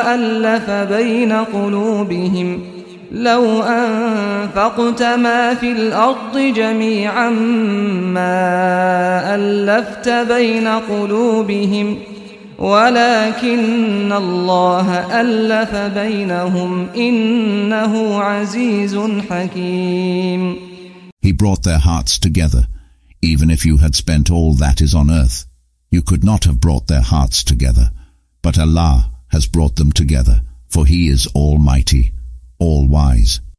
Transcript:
وألف بين قلوبهم لو أنفقت ما في الأرض جميعا ما ألفت بين قلوبهم ولكن الله ألف بينهم إنه عزيز حكيم. He brought their hearts together. Even if you had spent all that is on earth, you could not have brought their hearts together. But Allah has brought them together, for He is Almighty, all-wise.